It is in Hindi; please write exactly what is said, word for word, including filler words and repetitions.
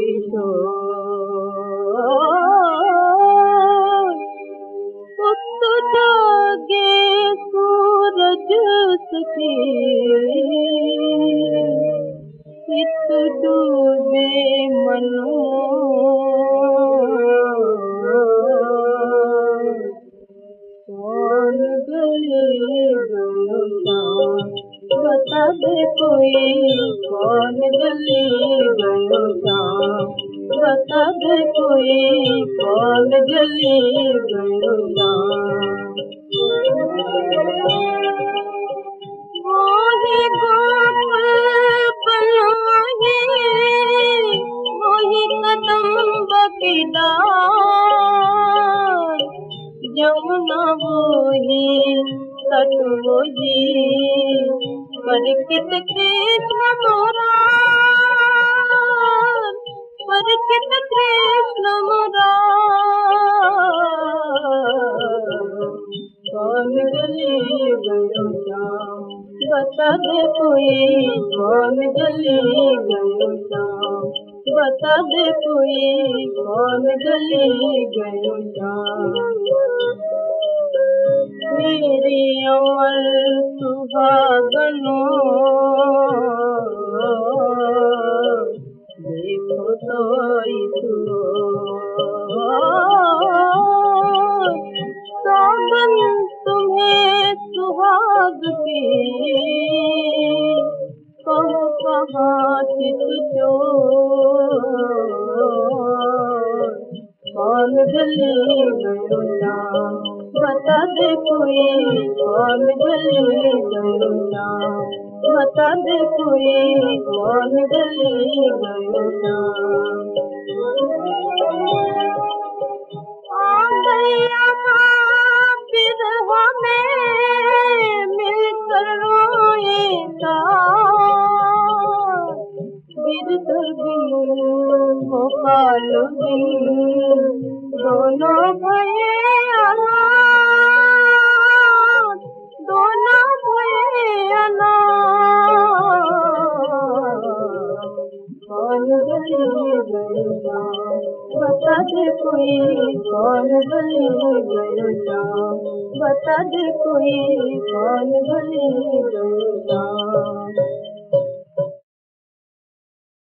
उत जागे सूरज सखी, इत डूबे मनो। कौन गले गयो शाम, बता दे कोई। कौन गले गयो शाम, बता दे कोई। कौन गले गयो शाम। मोही गोकुल बनाए, मोही कदम्ब की डार। यमुना वही तट वही, परिकित कृष्ण मुरार। परिकित कृष्ण मुरार। कौन गले गयो शाम, बता दे कोई। कौन गले गयो शाम, बता दे कोई। कौन गले गयो शाम। मेरी अमर सुहागनों, देखो तो इसको। सौगन तुम्हें सुहाग की, कहो कहाँ चित चोर। कौन गले गयो शाम, बता दे कोई। कौन गले गयो शाम, बता दे कोई। कौन गले गयो शाम। आ गया माँ बिरहा में, मिलकर रोए साथ। बिरधर बिन गोपाल बिन, दोनों भये अनाथ। दोनों भये अनाथ। कौन गले गयो शाम, बता दे कोई। कौन गले गयो शाम, बता दे कोई। कौन गले गयो शाम।